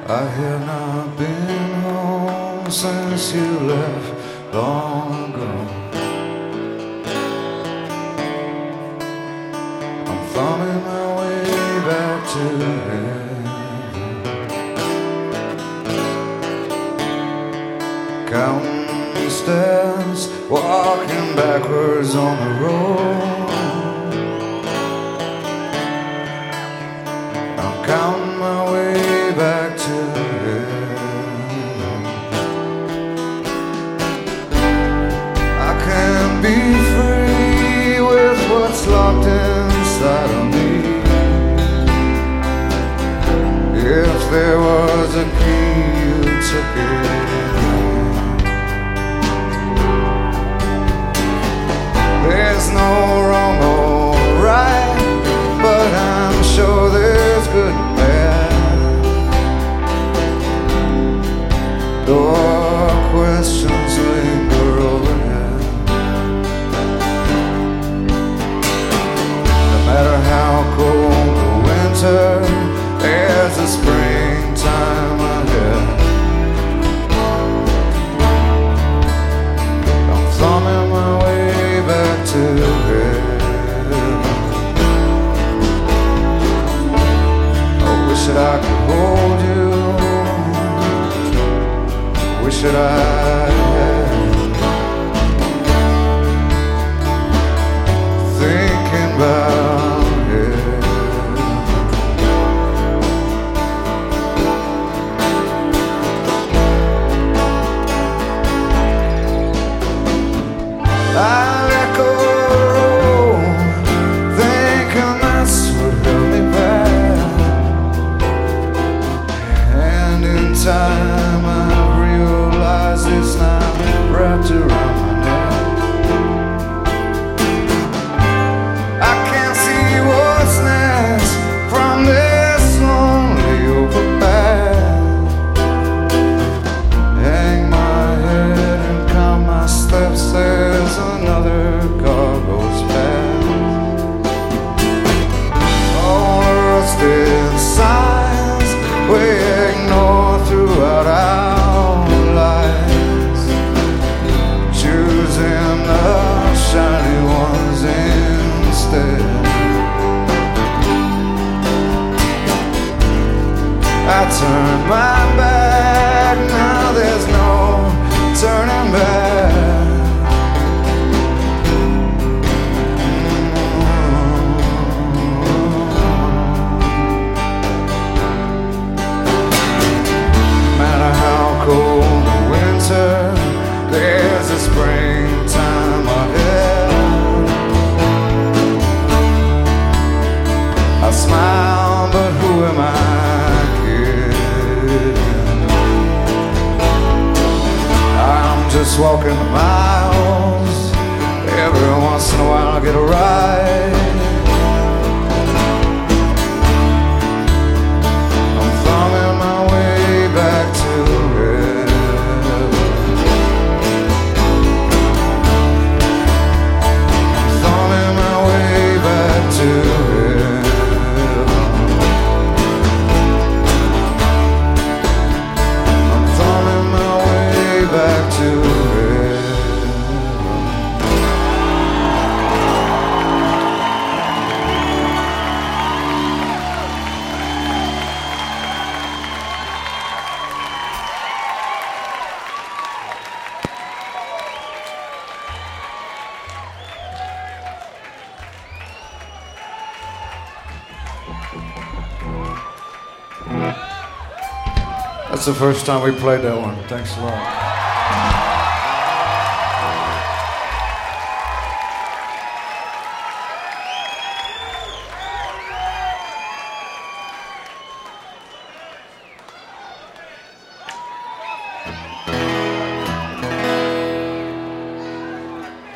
I have not been home since you left long ago. I'm thumbing my way back to heaven, counting the steps, walking backwards on the road. I'm counting my way back to heaven. I can be free with what's locked inside of me. If there was a key, you took it. There's no wrong or right, but I'm sure there's good and bad. Though questions linger overhead. No matter how cold the winter, there's a springtime ahead. I'm thumbing my way back to heaven. I wish that I could hold you. Wish that I had. Thinking about it. I let go of the road, thinking that's what held me back. And in time I realized it's now wrapped around my neck. I can't see what's next from this lonely overpass. Hang my head and count my steps as another car goes past. All the rusted signs we ignore throughout our lives, choosing the shiny ones instead. I turned my back, now there's no turning back. No matter how cold the winter, there's a springtime ahead. I smile, but who am I kidding? I'm just walking the miles. Every once in a while I get a ride. I'm thumbing my way back to heaven. I'm thumbing my way back to heaven. I'm thumbing my way back to heaven. That's the first time we played that one. Thanks a lot.